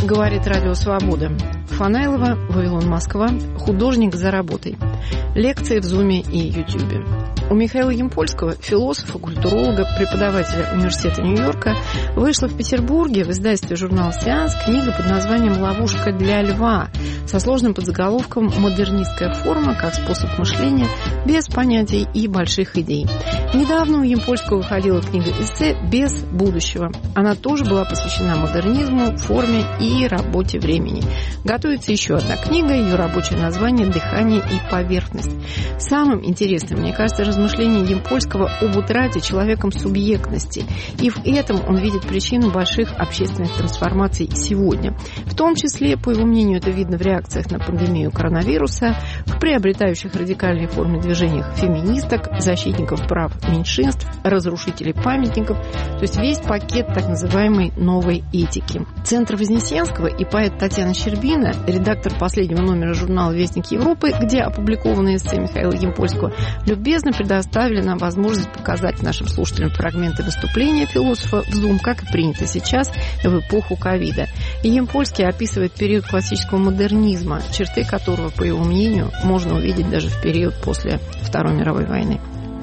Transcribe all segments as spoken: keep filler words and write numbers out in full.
Говорит Радио Свобода. Фанайлова, Вавилон, Москва. Художник за работой. Лекции в Зуме и Ютьюбе. У Михаила Ямпольского, философа, культуролога, преподавателя Университета Нью-Йорка, вышла в Петербурге в издательстве журнала «Сеанс» книга под названием «Ловушка для льва» со сложным подзаголовком «Модернистская форма как способ мышления без понятий и больших идей». Недавно у Ямпольского выходила книга эссе «Без будущего». Она тоже была посвящена модернизму, форме и работе времени. Готовится еще одна книга, ее рабочее название «Дыхание и поверхность». Самым интересным, мне кажется, размышление Ямпольского об утрате человеком субъектности. И в этом он видит причину больших общественных трансформаций сегодня. В том числе, по его мнению, это видно в реакциях на пандемию коронавируса, в приобретающих радикальные формы движениях феминисток, защитников прав меньшинств, разрушителей памятников, то есть весь пакет так называемой новой этики. Центр Вознесенского и поэт Татьяна Щербина, редактор последнего номера журнала «Вестник Европы», где опубликованы эссе Михаила Ямпольского, любезно предоставили нам возможность показать нашим слушателям фрагменты выступления философа в Zoom, как и принято сейчас в эпоху ковида. И Ямпольский описывает период классического модернизма, черты которого, по его мнению, можно увидеть даже в период после Второй мировой войны.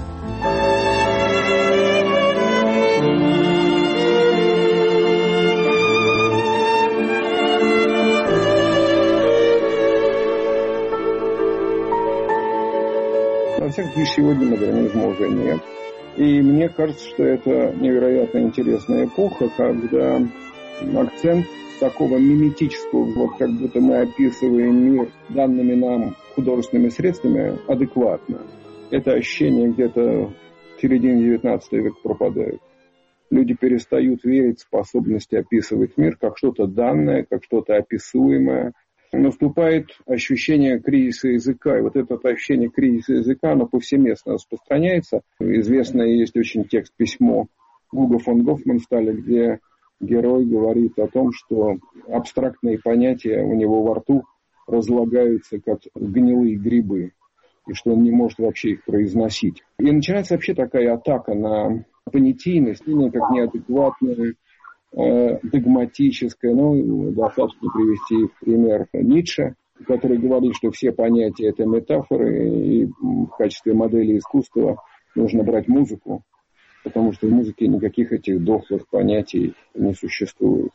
Во всяком случае, сегодня модернизма уже нет. И мне кажется, что это невероятно интересная эпоха, когда акцент с такого миметического, вот как будто мы описываем мир данными нам художественными средствами, адекватно. Это ощущение где-то в середине девятнадцатого века пропадает. Люди перестают верить в способности описывать мир как что-то данное, как что-то описуемое. Наступает ощущение кризиса языка. И вот это ощущение кризиса языка, оно повсеместно распространяется. Известное есть очень текст письмо Гуго фон Гофмансталя, где герой говорит о том, что абстрактные понятия у него во рту разлагаются, как гнилые грибы, и что он не может вообще их произносить. И начинается вообще такая атака на понятийность, как неадекватная, догматическое, ну, достаточно привести в пример Ницше, который говорит, что все понятия – это метафоры, и в качестве модели искусства нужно брать музыку, потому что в музыке никаких этих дохлых понятий не существует.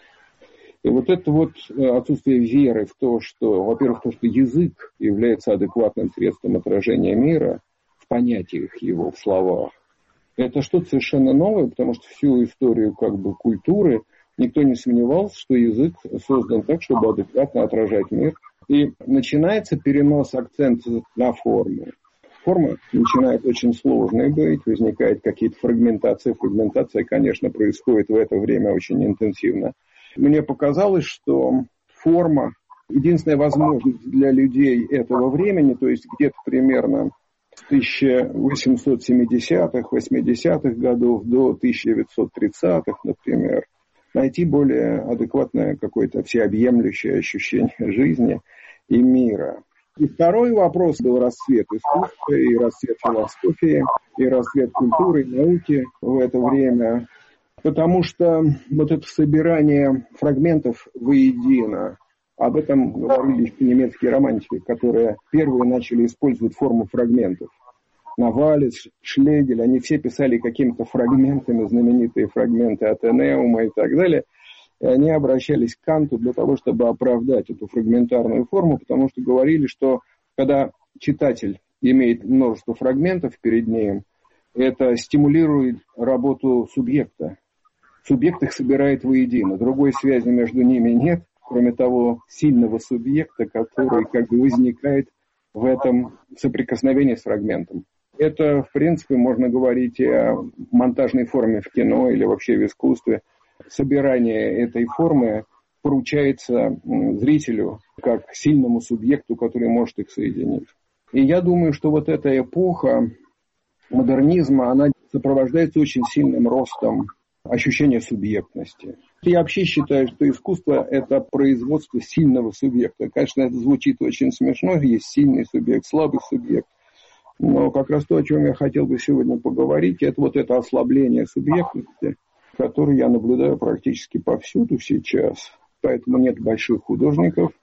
И вот это вот отсутствие веры в то, что, во-первых, то, что язык является адекватным средством отражения мира в понятиях его, в словах, это что-то совершенно новое, потому что всю историю как бы культуры никто не сомневался, что язык создан так, чтобы адекватно отражать мир. И начинается перенос акцента на форму. Форма начинает очень сложной быть, возникают какие-то фрагментации. Фрагментация, конечно, происходит в это время очень интенсивно. Мне показалось, что форма единственная возможность для людей этого времени, то есть где-то примерно с тысяча восемьсот семидесятых, восьмидесятых годов до тысяча девятьсот тридцатых, например, найти более адекватное какое-то всеобъемлющее ощущение жизни и мира. И второй вопрос был расцвет искусства, и расцвет философии, и расцвет культуры, и науки в это время. Потому что вот это собирание фрагментов воедино, об этом говорили немецкие романтики, которые первые начали использовать форму фрагментов. Навалис, Шлегель, они все писали какими-то фрагментами, знаменитые фрагменты Атенеума и так далее. И они обращались к Канту для того, чтобы оправдать эту фрагментарную форму, потому что говорили, что когда читатель имеет множество фрагментов перед ним, это стимулирует работу субъекта. Субъект их собирает воедино. Другой связи между ними нет, кроме того сильного субъекта, который как бы возникает в этом соприкосновении с фрагментом. Это, в принципе, можно говорить и о монтажной форме в кино или вообще в искусстве. Собирание этой формы поручается зрителю как сильному субъекту, который может их соединить. И я думаю, что вот эта эпоха модернизма, она сопровождается очень сильным ростом ощущения субъектности. Я вообще считаю, что искусство – это производство сильного субъекта. Конечно, это звучит очень смешно, есть сильный субъект, слабый субъект. Но как раз то, о чем я хотел бы сегодня поговорить, это вот это ослабление субъектности, которое я наблюдаю практически повсюду сейчас. Поэтому нет больших художников,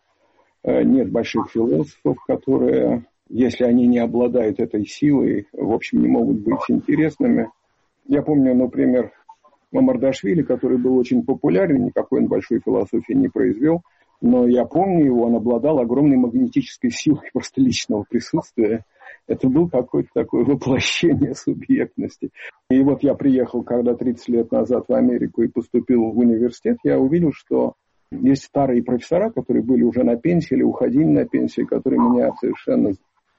нет больших философов, которые, если они не обладают этой силой, в общем, не могут быть интересными. Я помню, например, Мамардашвили, который был очень популярен, никакой он большой философии не произвел, но я помню его, он обладал огромной магнетической силой просто личного присутствия. Это был какое-то такое воплощение субъектности. И вот я приехал, когда тридцать лет назад в Америку и поступил в университет, я увидел, что есть старые профессора, которые были уже на пенсии или уходили на пенсию, которые меня совершенно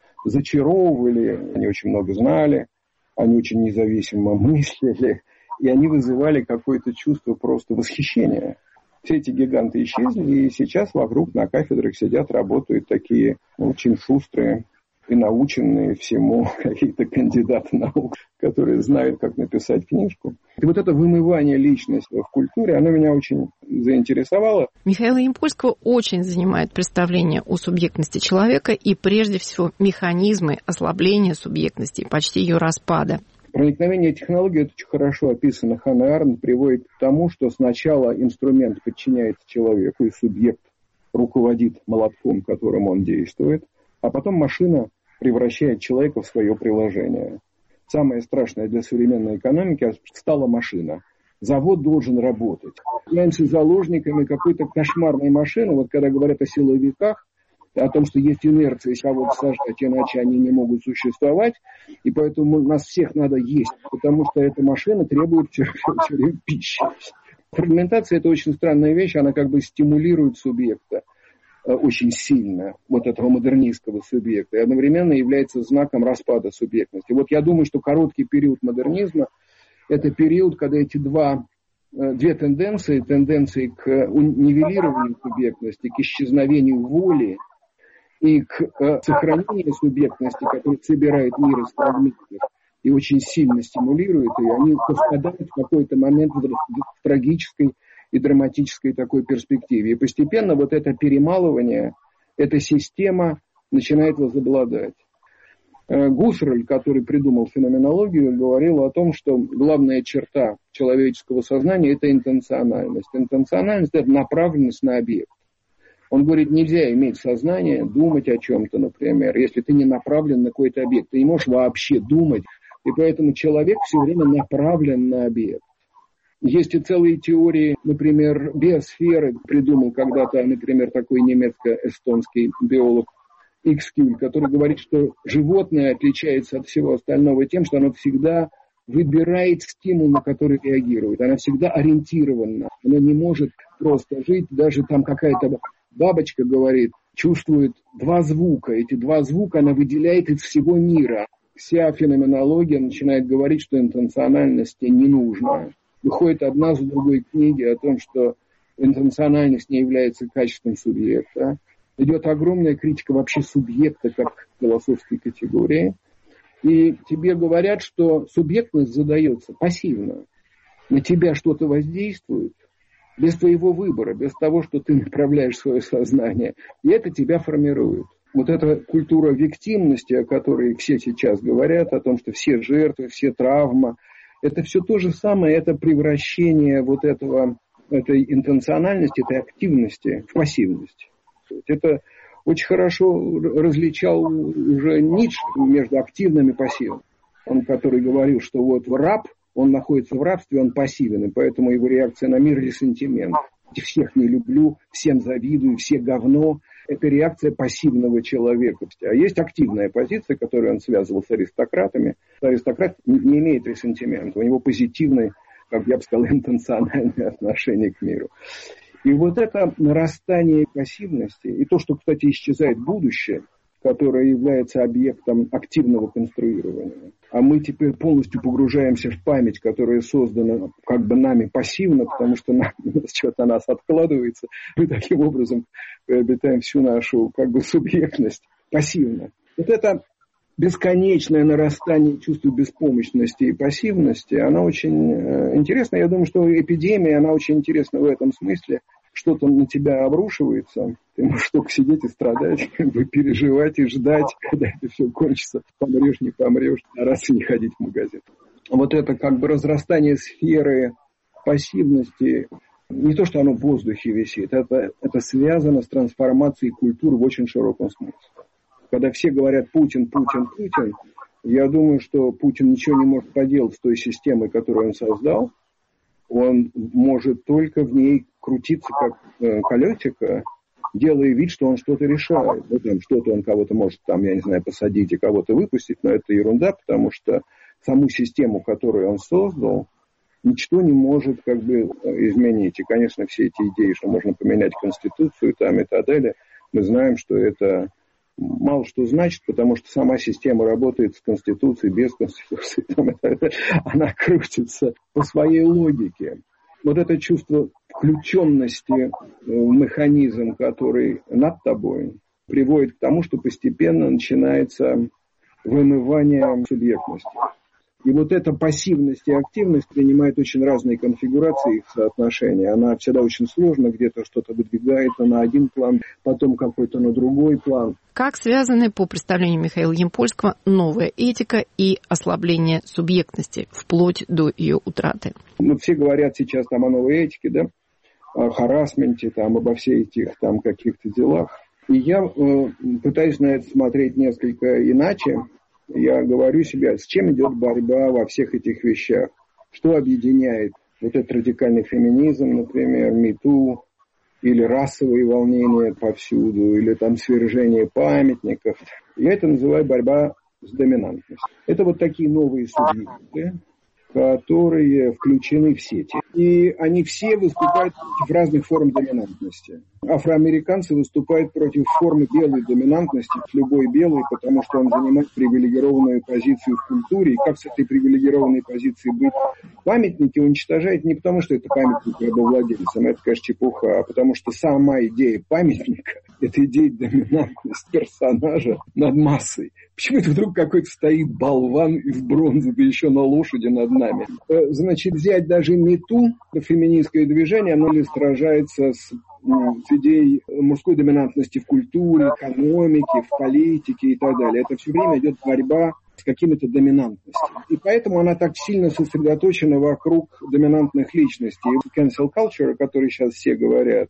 зачаровывали. Они очень много знали, они очень независимо мыслили, и они вызывали какое-то чувство просто восхищения. Все эти гиганты исчезли, и сейчас вокруг на кафедрах сидят, работают такие очень шустрые и наученные всему какие-то кандидаты наук, которые знают, как написать книжку. И вот это вымывание личности в культуре, оно меня очень заинтересовало. Михаила Ямпольского очень занимает представление о субъектности человека и, прежде всего, механизмы ослабления субъектности, почти ее распада. Проникновение технологий, это очень хорошо описано. Ханна Аренд приводит к тому, что сначала инструмент подчиняется человеку, и субъект руководит молотком, которым он действует, а потом машина превращает человека в свое приложение. Самое страшное для современной экономики стала машина. Завод должен работать. Являемся заложниками какой-то кошмарной машины. Вот когда говорят о силовиках, о том, что есть инерция, если кого-то сажать, иначе они не могут существовать. И поэтому нас всех надо есть, потому что эта машина требует все время пищи. Фрагментация – это очень странная вещь, она как бы стимулирует субъекта очень сильно, вот этого модернистского субъекта, и одновременно является знаком распада субъектности. Вот я думаю, что короткий период модернизма – это период, когда эти два, две тенденции, тенденции к нивелированию субъектности, к исчезновению воли и к сохранению субъектности, которая собирает мир из фрагментов и очень сильно стимулирует ее, они совпадают в какой-то момент в трагической и драматической такой перспективе. И постепенно вот это перемалывание, эта система начинает возобладать. Гуссерль, который придумал феноменологию, говорил о том, что главная черта человеческого сознания – это интенциональность. Интенциональность – это направленность на объект. Он говорит, нельзя иметь сознание, думать о чем-то, например, если ты не направлен на какой-то объект. Ты не можешь вообще думать, и поэтому человек все время направлен на объект. Есть и целые теории, например, биосферы. Придумал когда-то, например, такой немецко-эстонский биолог Икскюль, который говорит, что животное отличается от всего остального тем, что оно всегда выбирает стимул, на который реагирует. Она всегда ориентирована. Она не может просто жить. Даже там какая-то бабочка говорит, чувствует два звука. Эти два звука она выделяет из всего мира. Вся феноменология начинает говорить, что интенциональности не нужно. Выходит одна за другой книги о том, что интенциональность не является качеством субъекта. Идет огромная критика вообще субъекта как философской категории. И тебе говорят, что субъектность задается пассивно. На тебя что-то воздействует без твоего выбора, без того, что ты направляешь свое сознание. И это тебя формирует. Вот эта культура виктимности, о которой все сейчас говорят, о том, что все жертвы, все травмы, это все то же самое, это превращение вот этого, этой интенциональности, этой активности в пассивность. Это очень хорошо различал уже Ницше между активным и пассивным. Он, который говорил, что вот раб, он находится в рабстве, он пассивен, и поэтому его реакция на мир – ресентимент. Всех не люблю, всем завидую, все говно. Это реакция пассивного человека. А есть активная позиция, которую он связывал с аристократами. Аристократ не имеет ресентимента, у него позитивное, как я бы сказал, интенциональное отношение к миру. И вот это нарастание пассивности, и то, что, кстати, исчезает будущее, которое является объектом активного конструирования, а мы теперь полностью погружаемся в память, которая создана как бы нами пассивно, потому что нам, что-то нас откладывается, мы таким образом приобретаем всю нашу как бы субъектность пассивно. Вот это бесконечное нарастание чувства беспомощности и пассивности, она очень э, интересна. Я думаю, что эпидемия, она очень интересна в этом смысле. Что-то на тебя обрушивается, ты можешь только сидеть и страдать, как бы переживать и ждать, когда это все кончится. Помрешь, не помрешь, стараться не ходить в магазин. Вот это как бы разрастание сферы пассивности, не то, что оно в воздухе висит, это, это связано с трансформацией культуры в очень широком смысле. Когда все говорят «Путин, Путин, Путин», я думаю, что Путин ничего не может поделать с той системой, которую он создал. Он может только в ней крутиться как э, колесико, делая вид, что он что-то решает. Ну, там, что-то он кого-то может, там, я не знаю, посадить и кого-то выпустить, но это ерунда, потому что саму систему, которую он создал, ничто не может как бы изменить. И, конечно, все эти идеи, что можно поменять Конституцию там, и так далее, мы знаем, что это мало что значит, потому что сама система работает с Конституцией, без Конституции. Там, и так далее. Она крутится по своей логике. Вот это чувство включенности в механизм, который над тобой, приводит к тому, что постепенно начинается вымывание субъектности. И вот эта пассивность и активность принимает очень разные конфигурации их соотношения. Она всегда очень сложна, где-то что-то выдвигается на один план, потом какой-то на другой план. Как связаны, по представлению Михаила Ямпольского, новая этика и ослабление субъектности, вплоть до ее утраты? Ну, все говорят сейчас там о новой этике, да, о харассменте, там, обо всех этих там каких-то делах. И я э, пытаюсь на это смотреть несколько иначе. Я говорю себе, с чем идет борьба во всех этих вещах. Что объединяет вот этот радикальный феминизм, например, MeToo, или расовые волнения повсюду, или там свержение памятников. Я это называю борьба с доминантностью. Это вот такие новые субъекты, которые включены в сети. И они все выступают против разных форм доминантности. Афроамериканцы выступают против формы белой доминантности, любой белый, потому что он занимает привилегированную позицию в культуре. И как с этой привилегированной позицией быть? Памятники уничтожают не потому, что это памятник рабовладельцам, это, конечно, чепуха, а потому что сама идея памятника – это идея доминантности персонажа над массой. Почему это вдруг какой-то стоит болван из бронзы, да еще на лошади над нами? Значит, взять даже MeToo, феминистское движение, оно ли сражается с, с идеей мужской доминантности в культуре, экономике, в политике и так далее. Это все время идет борьба с какими-то доминантностями. И поэтому она так сильно сосредоточена вокруг доминантных личностей. И cancel culture, о которой сейчас все говорят,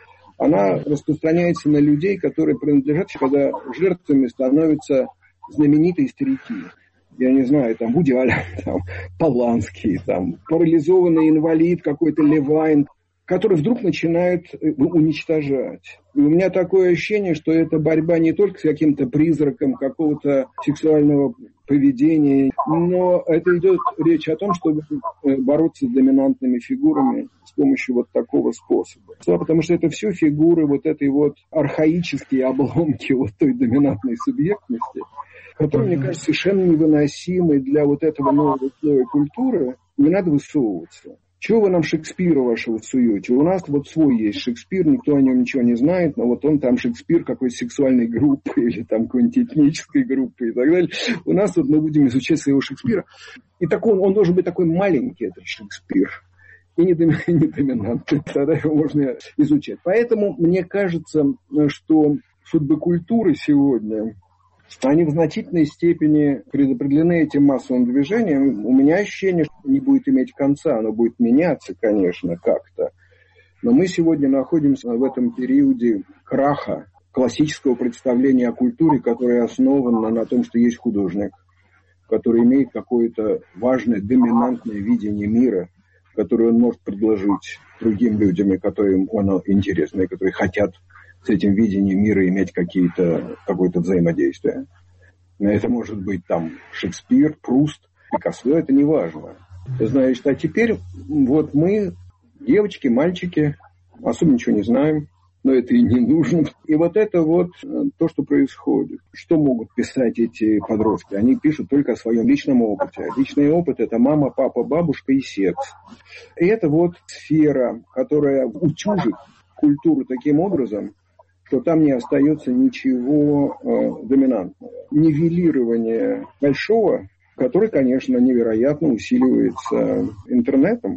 она распространяется на людей, которые принадлежат, когда жертвами становятся знаменитые старики. Я не знаю, там Вуди Аллен, там Поланский, там парализованный инвалид какой-то Левайн, который вдруг начинает уничтожать. И у меня такое ощущение, что это борьба не только с каким-то призраком какого-то сексуального поведения, но это идет речь о том, чтобы бороться с доминантными фигурами с помощью вот такого способа. Потому что это все фигуры вот этой вот архаические обломки вот той доминантной субъектности, которые, мне кажется, совершенно невыносимы для вот этого нового слоя культуры. Не надо высовываться. Чего вы нам Шекспира вашего суете? У нас вот свой есть Шекспир, никто о нем ничего не знает, но вот он там Шекспир какой-то сексуальной группы или там какой-нибудь этнической группы и так далее. У нас вот мы будем изучать своего Шекспира. И так он, он должен быть такой маленький, этот Шекспир. И не доминантный. Тогда его можно изучать. Поэтому мне кажется, что судьбы культуры сегодня, они в значительной степени предопределены этим массовым движением. У меня ощущение, что не будет иметь конца, оно будет меняться, конечно, как-то. Но мы сегодня находимся в этом периоде краха классического представления о культуре, которое основано на том, что есть художник, который имеет какое-то важное, доминантное видение мира, которое он может предложить другим людям, и которым оно интересно, и которые хотят с этим видением мира иметь какие-то, какое-то взаимодействие. Это может быть там Шекспир, Пруст, Пикассо, это не важно. Значит, а теперь вот мы, девочки, мальчики, особо ничего не знаем, но это и не нужно. И вот это вот то, что происходит. Что могут писать эти подростки? Они пишут только о своем личном опыте. Личный опыт – это мама, папа, бабушка и секс. И это вот сфера, которая утюжит культуру таким образом, что там не остается ничего э, доминантного. Нивелирование большого, которое, конечно, невероятно усиливается интернетом.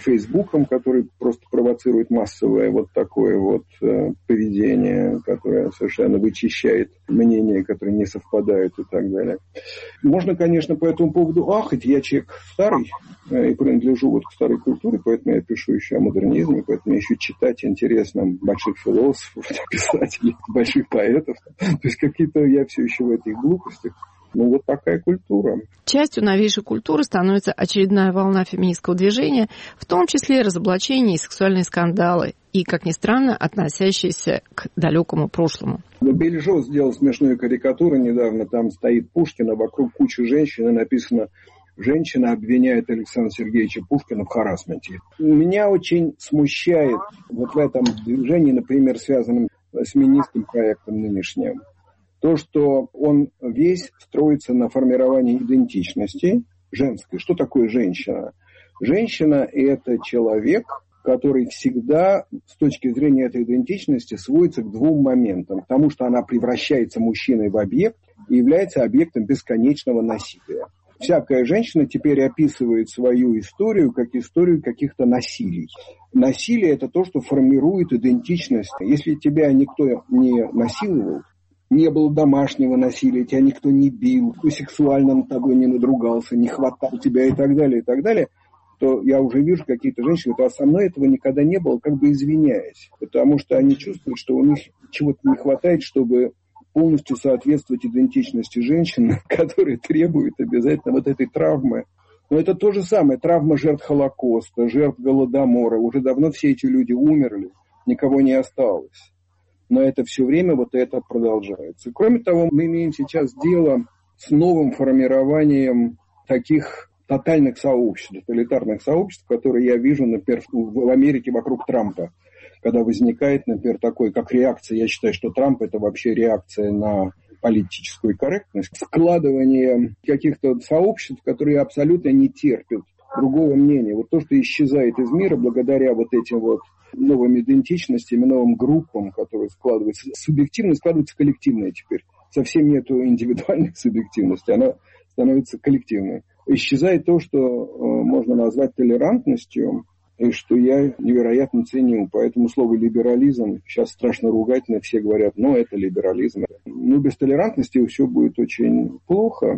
Фейсбуком, который просто провоцирует массовое вот такое вот э, поведение, которое совершенно вычищает мнения, которые не совпадают и так далее. Можно, конечно, по этому поводу ахать. Я человек старый э, и принадлежу вот к старой культуре, поэтому я пишу еще о модернизме, поэтому еще читать интересно больших философов, писателей, больших поэтов. То есть какие-то я все еще в этих глупостях. Ну, вот такая культура. Частью новейшей культуры становится очередная волна феминистского движения, в том числе разоблачения и сексуальные скандалы, и, как ни странно, относящиеся к далекому прошлому. Бельжо сделал смешную карикатуру недавно. Там стоит Пушкин, а вокруг куча женщин, и написано: «Женщина обвиняет Александра Сергеевича Пушкина в харассменте». Меня очень смущает вот в этом движении, например, связанном с феминистским проектом нынешним, то, что он весь строится на формировании идентичности женской. Что такое женщина? Женщина – это человек, который всегда, с точки зрения этой идентичности, сводится к двум моментам. К тому, что она превращается мужчиной в объект и является объектом бесконечного насилия. Всякая женщина теперь описывает свою историю как историю каких-то насилий. Насилие – это то, что формирует идентичность. Если тебя никто не насиловал, не было домашнего насилия, тебя никто не бил, сексуально над тобой не надругался, не хватал тебя и так далее, и так далее, то я уже вижу какие-то женщины, а со мной этого никогда не было, как бы извиняясь. Потому что они чувствуют, что у них чего-то не хватает, чтобы полностью соответствовать идентичности женщин, которые требуют обязательно вот этой травмы. Но это то же самое, травма жертв Холокоста, жертв Голодомора. Уже давно все эти люди умерли, никого не осталось. Но это все время вот это продолжается. Кроме того, мы имеем сейчас дело с новым формированием таких тотальных сообществ, тоталитарных сообществ, которые я вижу, например, в Америке вокруг Трампа. Когда возникает, например, такой, как реакция, я считаю, что Трамп – это вообще реакция на политическую корректность, складывание каких-то сообществ, которые абсолютно не терпят другого мнения. Вот то, что исчезает из мира благодаря вот этим вот новым идентичностям, новым группам, которые складываются. Субъективность складывается коллективная теперь. Совсем нету индивидуальной субъективности, она становится коллективной. Исчезает то, что э, можно назвать толерантностью, и что я невероятно ценю. Поэтому слово либерализм сейчас страшно ругательно, все говорят, ну это либерализм. Ну без толерантности все будет очень плохо.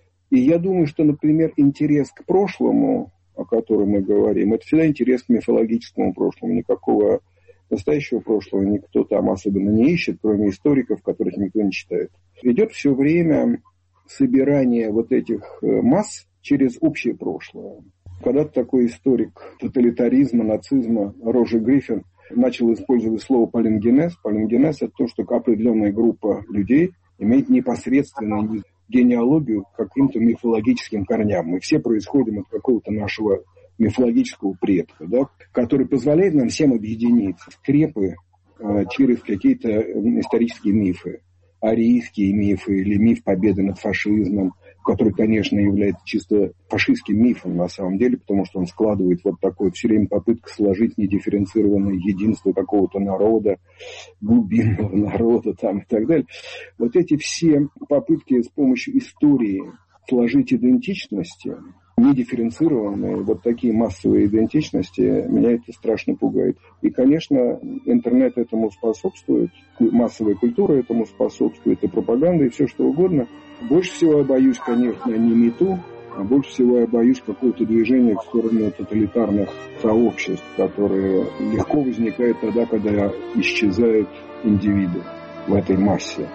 И я думаю, что, например, интерес к прошлому, о котором мы говорим, это всегда интерес к мифологическому прошлому. Никакого настоящего прошлого никто там особенно не ищет, кроме историков, которых никто не читает. Идет все время собирание вот этих масс через общее прошлое. Когда-то такой историк тоталитаризма, нацизма Роджер Гриффин начал использовать слово палингенез. Палингенез – это то, что определенная группа людей имеет непосредственную генеалогию к каким-то мифологическим корням. Мы все происходим от какого-то нашего мифологического предка, да, который позволяет нам всем объединиться в скрепы э, через какие-то исторические мифы. Арийские мифы или миф победы над фашизмом, который, конечно, является чисто фашистским мифом на самом деле, потому что он складывает вот такое все время попытка сложить недифференцированное единство какого-то народа, глубинного народа там и так далее. Вот эти все попытки с помощью истории сложить идентичности, недифференцированные, вот такие массовые идентичности, меня это страшно пугает. И, конечно, интернет этому способствует, массовая культура этому способствует, и пропаганда, и все что угодно. Больше всего я боюсь, конечно, не МИТУ, а больше всего я боюсь какого-то движения в сторону тоталитарных сообществ, которые легко возникают тогда, когда исчезают индивиды в этой массе.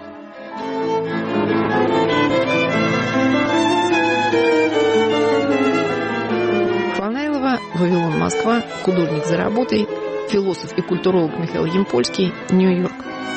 Вавилон, Москва, художник за работой, философ и культуролог Михаил Ямпольский, Нью-Йорк.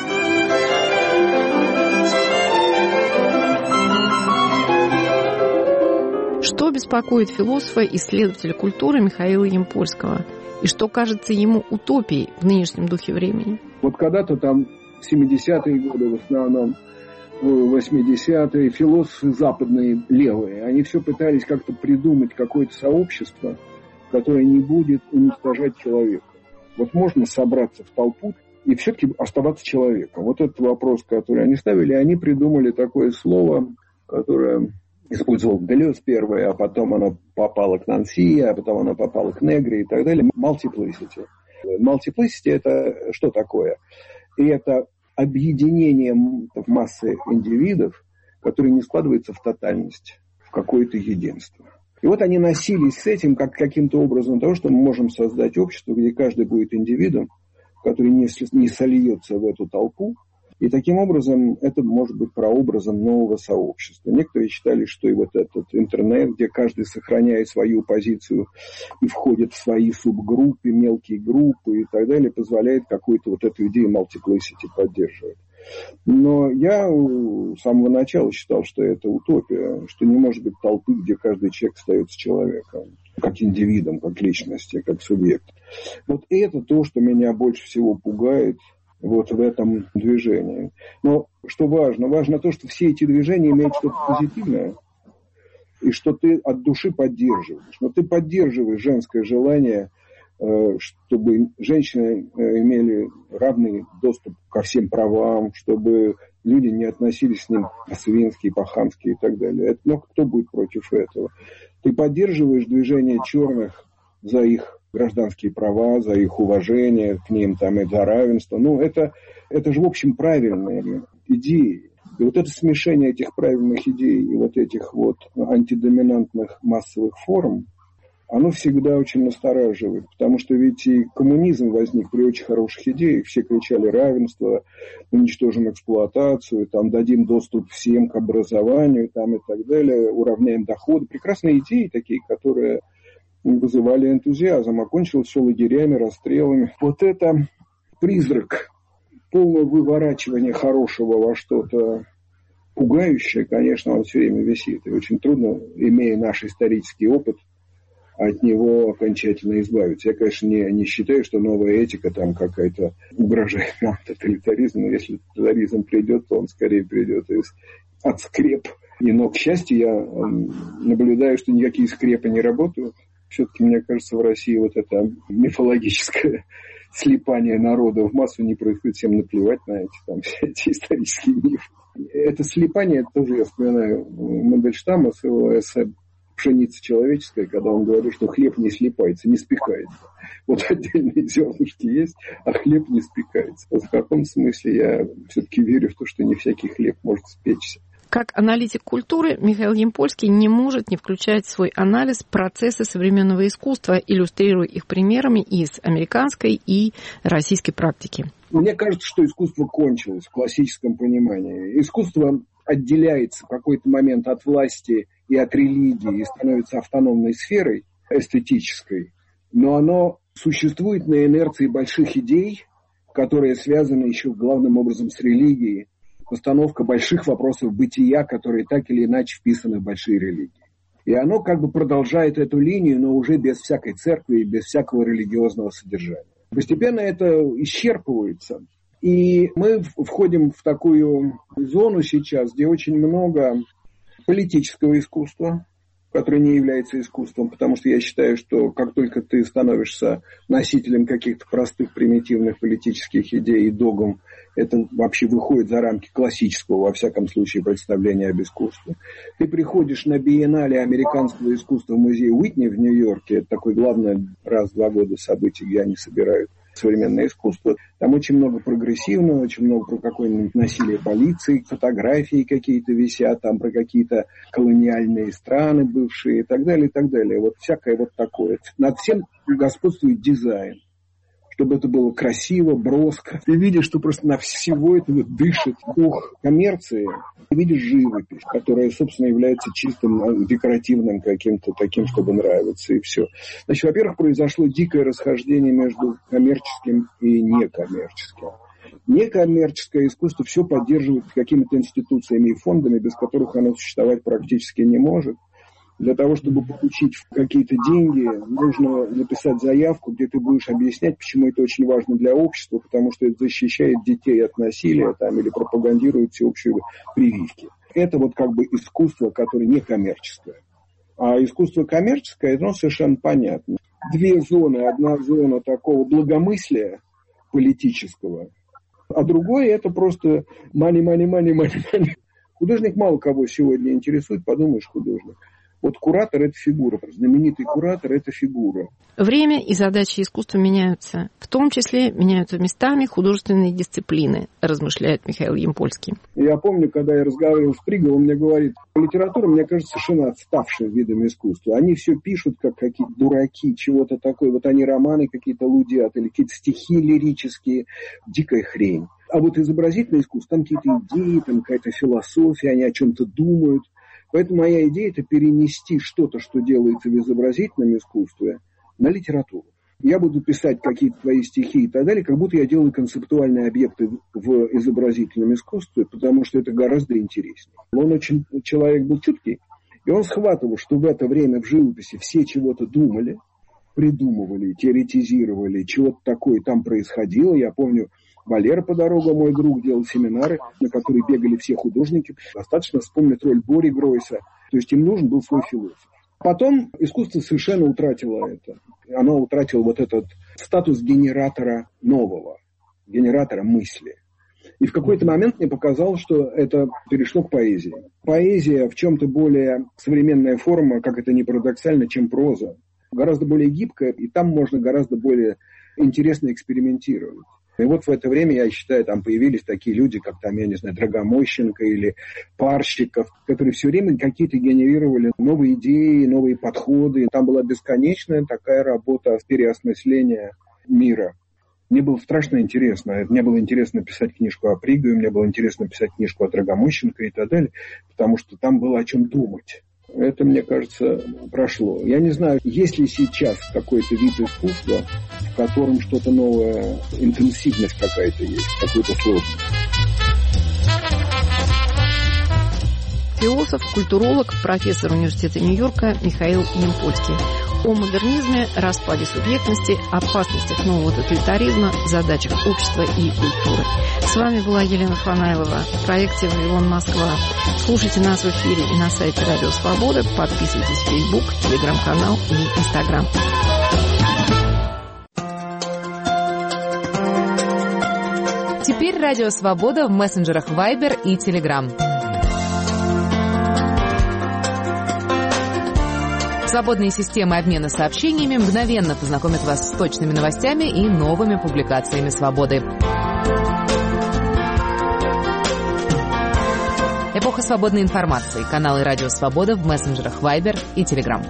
Что беспокоит философа и исследователя культуры Михаила Ямпольского? И что кажется ему утопией в нынешнем духе времени? Вот когда-то там в семидесятые годы, в основном восьмидесятые, философы западные, левые, они все пытались как-то придумать какое-то сообщество, которое не будет уничтожать человека. Вот можно собраться в толпу и все-таки оставаться человеком. Вот этот вопрос, который они ставили, они придумали такое слово, которое использовал Делез первое, а потом оно попало к Нанси, а потом оно попало к Негри и так далее. Multiplicity. Multiplicity – это что такое? И это объединение массы индивидов, которые не складываются в тотальность, в какое-то единство. И вот они носились с этим как каким-то образом того, что мы можем создать общество, где каждый будет индивидом, который не, не сольется в эту толпу. И таким образом это может быть прообразом нового сообщества. Некоторые считали, что и вот этот интернет, где каждый сохраняет свою позицию и входит в свои субгруппы, мелкие группы и так далее, позволяет какую-то вот эту идею multiplicity поддерживать. Но я с самого начала считал, что это утопия, что не может быть толпы, где каждый человек остается человеком, как индивидом, как личности, как субъект. Вот это то, что меня больше всего пугает вот в этом движении. Но что важно? Важно то, что все эти движения имеют что-то позитивное, и что ты от души поддерживаешь. Но ты поддерживаешь женское желание, чтобы женщины имели равный доступ ко всем правам, чтобы люди не относились к ним по-свински, по-хамски и так далее. Но кто будет против этого? Ты поддерживаешь движение черных за их гражданские права, за их уважение к ним там, и за равенство. Ну, это, это же, в общем, правильные идеи. И вот это смешение этих правильных идей и вот этих вот антидоминантных массовых форм, оно всегда очень настораживает. Потому что ведь и коммунизм возник при очень хороших идеях. Все кричали равенство, уничтожим эксплуатацию, там, дадим доступ всем к образованию там, и так далее, уравняем доходы. Прекрасные идеи такие, которые вызывали энтузиазм, окончилось все лагерями, расстрелами. Вот это призрак полного выворачивания хорошего во что-то пугающее, конечно, он все время висит. И очень трудно, имея наш исторический опыт, от него окончательно избавиться. Я, конечно, не, не считаю, что новая этика там какая-то угрожает нам тоталитаризму. Если тоталитаризм придет, то он скорее придет из, от скреп. И, но, к счастью, я наблюдаю, что никакие скрепы не работают. Все-таки, мне кажется, в России вот это мифологическое слипание народа в массу не происходит. Всем наплевать на эти, там, все эти исторические мифы. Это слипание, это тоже я вспоминаю Мандельштама с его эссе «Пшеница человеческая», когда он говорил, что хлеб не слипается, не спекается. Вот отдельные зернышки есть, а хлеб не спекается. Вот в каком смысле я все-таки верю в то, что не всякий хлеб может спечься. Как аналитик культуры, Михаил Ямпольский не может не включать в свой анализ процессы современного искусства, иллюстрируя их примерами из американской и российской практики. Мне кажется, что искусство кончилось в классическом понимании. Искусство отделяется в какой-то момент от власти и от религии и становится автономной сферой эстетической, но оно существует на инерции больших идей, которые связаны еще главным образом с религией. Постановка больших вопросов бытия, которые так или иначе вписаны в большие религии. И оно как бы продолжает эту линию, но уже без всякой церкви и без всякого религиозного содержания. Постепенно это исчерпывается. И мы входим в такую зону сейчас, где очень много политического искусства, которое не является искусством, потому что я считаю, что как только ты становишься носителем каких-то простых, примитивных политических идей и догм, это вообще выходит за рамки классического, во всяком случае, представления об искусстве. Ты приходишь на биеннале американского искусства в музее Уитни в Нью-Йорке, это такое главное раз в два года событие, где они собирают современное искусство. Там очень много прогрессивного, очень много про какое-нибудь насилие полиции, фотографии какие-то висят, там про какие-то колониальные страны бывшие и так далее, и так далее. Вот всякое вот такое. Над всем господствует дизайн, чтобы это было красиво, броско. Ты видишь, что просто на всего этого дышит дух коммерции. Ты видишь живопись, которая, собственно, является чистым декоративным каким-то таким, чтобы нравиться, и все. Значит, во-первых, произошло дикое расхождение между коммерческим и некоммерческим. Некоммерческое искусство все поддерживает какими-то институциями и фондами, без которых оно существовать практически не может. Для того, чтобы получить какие-то деньги, нужно написать заявку, где ты будешь объяснять, почему это очень важно для общества, потому что это защищает детей от насилия там, или пропагандирует всеобщие прививки. Это вот как бы искусство, которое не коммерческое. А искусство коммерческое, оно совершенно понятно. Две зоны. Одна зона такого благомыслия политического, а другое это просто money, money, money, money, money. Художник мало кого сегодня интересует, подумаешь, художник. Вот куратор – это фигура, знаменитый куратор – это фигура. Время и задачи искусства меняются. В том числе меняются местами художественные дисциплины, размышляет Михаил Ямпольский. Я помню, когда я разговаривал с Пригой, он мне говорит, литература, мне кажется, совершенно отставшим видом искусства. Они все пишут, как какие-то дураки, чего-то такое. Вот они романы какие-то лудят или какие-то стихи лирические. Дикая хрень. А вот изобразительное искусство, там какие-то идеи, там какая-то философия, они о чем-то думают. Поэтому моя идея – это перенести что-то, что делается в изобразительном искусстве, на литературу. Я буду писать какие-то твои стихи и так далее, как будто я делаю концептуальные объекты в изобразительном искусстве, потому что это гораздо интереснее. Он очень, человек был чуткий, и он схватывал, что в это время в живописи все чего-то думали, придумывали, теоретизировали, чего-то такое там происходило. Я помню, Валера по дорогам, мой друг, делал семинары, на которые бегали все художники. Достаточно вспомнить роль Бори Гройса. То есть им нужен был свой философ. Потом искусство совершенно утратило это. Оно утратило вот этот статус генератора нового, генератора мысли. И в какой-то момент мне показалось, что это перешло к поэзии. Поэзия в чем-то более современная форма, как это ни парадоксально, чем проза. Гораздо более гибкая, и там можно гораздо более интересно экспериментировать. И вот в это время, я считаю, там появились такие люди, как там, я не знаю, Драгомощенко или Парщиков, которые все время какие-то генерировали новые идеи, новые подходы. Там была бесконечная такая работа переосмысления мира. Мне было страшно интересно. Мне было интересно писать книжку о Пригове, мне было интересно писать книжку о Драгомощенко и так далее, потому что там было о чем думать. Это, мне кажется, прошло. Я не знаю, есть ли сейчас какой-то вид искусства, в котором что-то новое, интенсивность какая-то есть, какой-то сложность. Философ, культуролог, профессор университета Нью-Йорка Михаил Ямпольский. О модернизме, распаде субъектности, опасностях нового тоталитаризма, задачах общества и культуры. С вами была Елена Фанайлова в проекте «Вавилон Москва». Слушайте нас в эфире и на сайте Радио Свобода. Подписывайтесь в Facebook, Телеграм-канал и Инстаграм. Теперь Радио Свобода в мессенджерах Viber и Telegram. Свободные системы обмена сообщениями мгновенно познакомят вас с точными новостями и новыми публикациями «Свободы». Эпоха свободной информации. Каналы «Радио Свобода» в мессенджерах Viber и Telegram.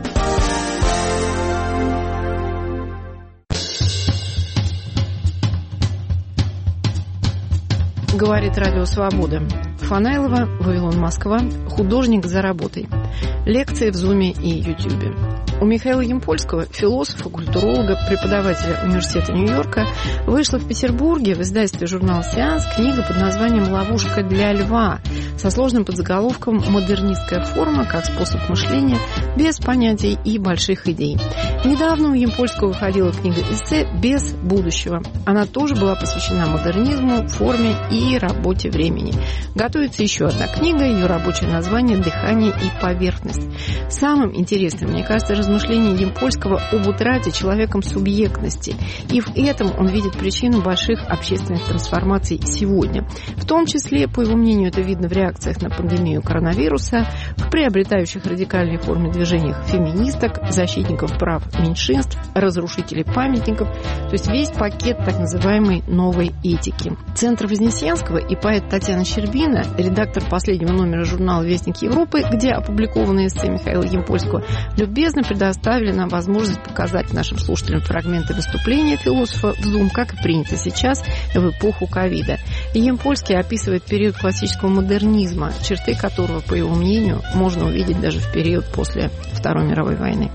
Говорит Радио Свобода. Фанайлова, Вавилон Москва, художник за работой. Лекции в Зуме и Ютьюбе. У Михаила Ямпольского, философа, культуролога, преподавателя университета Нью-Йорка, вышла в Петербурге в издательстве журнала «Сеанс» книга под названием «Ловушка для льва» со сложным подзаголовком «Модернистская форма как способ мышления без понятий и больших идей». Недавно у Ямпольского выходила книга эссе «Без будущего». Она тоже была посвящена модернизму, форме и работе времени. Готовится еще одна книга, ее рабочее название «Дыхание и поверхность». Самым интересным, мне кажется, размышление Ямпольского об утрате человеком субъектности. И в этом он видит причину больших общественных трансформаций сегодня. В том числе, по его мнению, это видно в реакциях на пандемию коронавируса, в приобретающих радикальной форме движениях феминисток, защитников прав меньшинств, разрушителей памятников, то есть весь пакет так называемой новой этики. Центр Вознесенского и поэт Татьяна Щербина, редактор последнего номера журнала «Вестник Европы», где опубликованы эссе Михаила Ямпольского, любезно предоставили нам возможность показать нашим слушателям фрагменты выступления философа в Zoom, как и принято сейчас в эпоху ковида. Ямпольский описывает период классического модернизма, черты которого, по его мнению, можно увидеть даже в период после Второй мировой войны.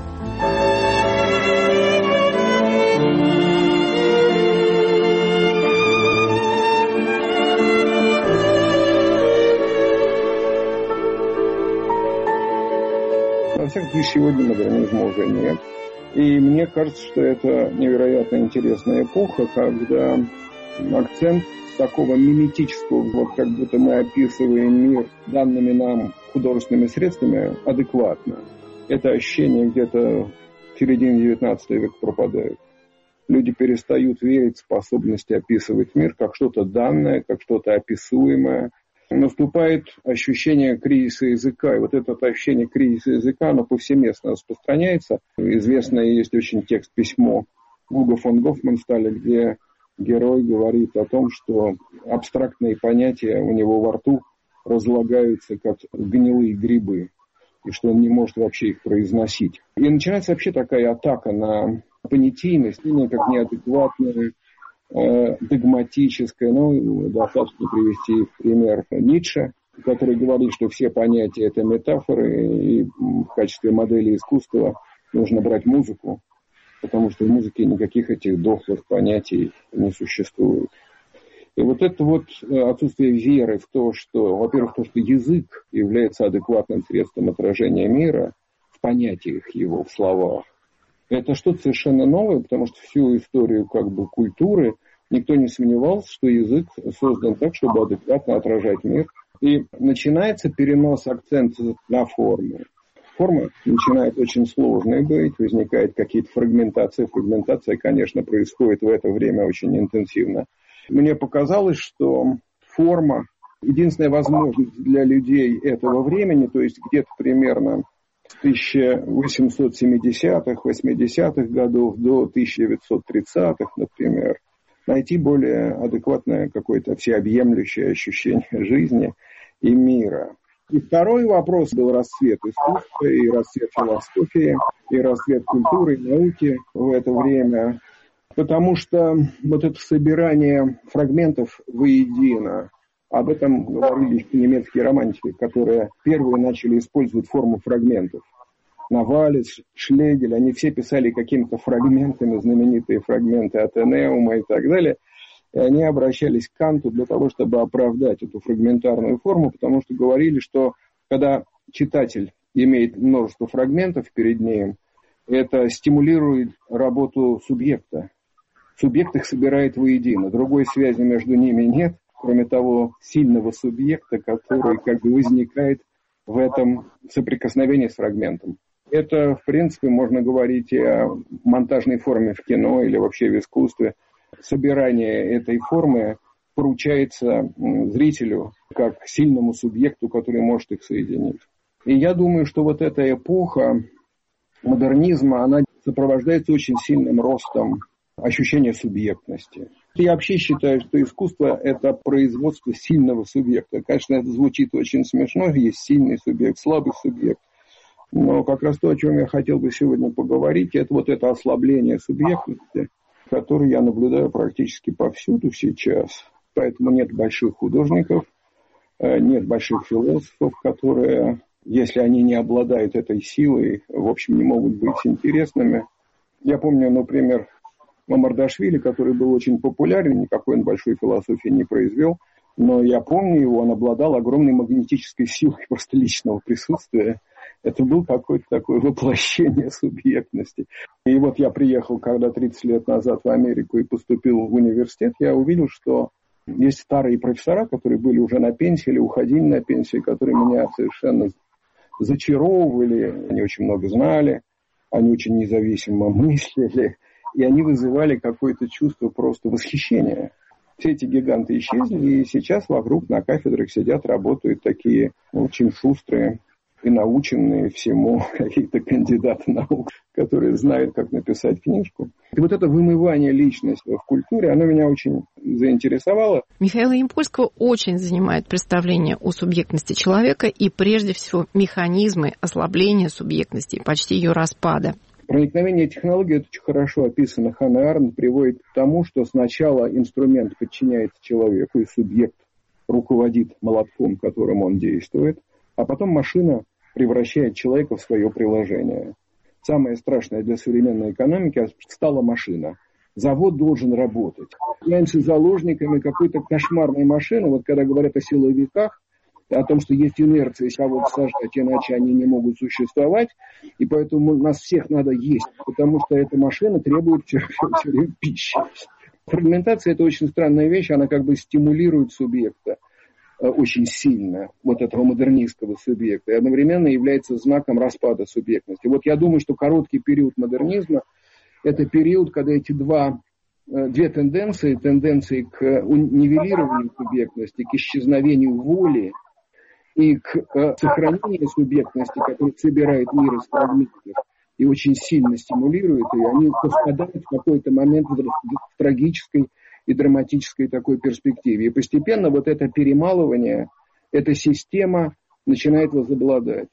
Во всяком случае, сегодня модернизма уже нет. И мне кажется, что это невероятно интересная эпоха, когда акцент с такого миметического, вот как будто мы описываем мир данными нам художественными средствами, адекватно. Это ощущение где-то в середине девятнадцатого века пропадает. Люди перестают верить в способности описывать мир как что-то данное, как что-то описуемое. наступает ощущение кризиса языка. И вот это ощущение кризиса языка, оно повсеместно распространяется. Известное есть очень текст письмо Гуго фон Гофмансталя, где герой говорит о том, что абстрактные понятия у него во рту разлагаются, как гнилые грибы, и что он не может вообще их произносить. И начинается вообще такая атака на понятийность, как неадекватная, э, догматическая. Ну, достаточно привести пример Ницше, который говорит, что все понятия – это метафоры, и в качестве модели искусства нужно брать музыку, потому что в музыке никаких этих дохлых понятий не существует. И вот это вот отсутствие веры в то, что, во-первых, то, что язык является адекватным средством отражения мира в понятиях его, в словах, это что-то совершенно новое, потому что всю историю как бы культуры никто не сомневался, что язык создан так, чтобы адекватно отражать мир. И начинается перенос акцента на форму. Форма начинает очень сложной быть, возникают какие-то фрагментации. Фрагментация, конечно, происходит в это время очень интенсивно. Мне показалось, что форма единственная возможность для людей этого времени, то есть где-то примерно с тысяча восемьсот семидесятых, восьмидесятых годов до тысяча девятьсот тридцатых, например, найти более адекватное какое-то всеобъемлющее ощущение жизни и мира. И второй вопрос был расцвет искусства, и расцвет философии, и расцвет культуры, и науки в это время. Потому что вот это собирание фрагментов воедино, об этом говорили еще немецкие романтики, которые первые начали использовать форму фрагментов. Навалис, Шлегель, они все писали какими-то фрагментами, знаменитые фрагменты Атенеума и так далее. И они обращались к Канту для того, чтобы оправдать эту фрагментарную форму, потому что говорили, что когда читатель имеет множество фрагментов перед ним, это стимулирует работу субъекта. Субъект их собирает воедино. Другой связи между ними нет, кроме того сильного субъекта, который как бы возникает в этом соприкосновении с фрагментом. Это, в принципе, можно говорить и о монтажной форме в кино или вообще в искусстве. Собирание этой формы поручается зрителю как сильному субъекту, который может их соединить. И я думаю, что вот эта эпоха модернизма, она сопровождается очень сильным ростом ощущения субъектности. Я вообще считаю, что искусство – это производство сильного субъекта. Конечно, это звучит очень смешно, есть сильный субъект, слабый субъект. Но как раз то, о чем я хотел бы сегодня поговорить, это вот это ослабление субъектности, которое я наблюдаю практически повсюду сейчас. Поэтому нет больших художников, нет больших философов, которые, если они не обладают этой силой, в общем, не могут быть интересными. Я помню, например, Мамардашвили, который был очень популярен, никакой он большой философии не произвел, но я помню его, он обладал огромной магнетической силой просто личного присутствия. Это был какое-то такое воплощение субъектности. И вот я приехал, когда тридцать лет назад в Америку и поступил в университет, я увидел, что есть старые профессора, которые были уже на пенсии или уходили на пенсию, которые меня совершенно зачаровывали, они очень много знали, они очень независимо мыслили, и они вызывали какое-то чувство просто восхищения. Все эти гиганты исчезли, и сейчас вокруг на кафедрах сидят, работают такие очень шустрые и наученные всему какие-то кандидаты наук, которые знают, как написать книжку. И вот это вымывание личности в культуре, оно меня очень заинтересовало. Михаила Ямпольского очень занимает представление о субъектности человека и, прежде всего, механизмы ослабления субъектности, почти ее распада. Проникновение технологий, это очень хорошо описано. Ханна Аренд приводит к тому, что сначала инструмент подчиняется человеку, и субъект руководит молотком, которым он действует, а потом машина превращает человека в свое приложение. Самое страшное для современной экономики стала машина. Завод должен работать. Являемся заложниками какой-то кошмарной машины. Вот когда говорят о силовиках, о том, что есть инерция, если кого-то сажать, иначе они не могут существовать. И поэтому нас всех надо есть, потому что эта машина требует все, все время пищи. Фрагментация – это очень странная вещь, она как бы стимулирует субъекта очень сильно, вот этого модернистского субъекта, и одновременно является знаком распада субъектности. Вот я думаю, что короткий период модернизма – это период, когда эти два две тенденции. Тенденции к нивелированию субъектности, к исчезновению воли и к сохранению субъектности, которая собирает мир из фрагментов и очень сильно стимулирует ее, они совпадают в какой-то момент в трагической и драматической такой перспективе. И постепенно вот это перемалывание, эта система начинает возобладать.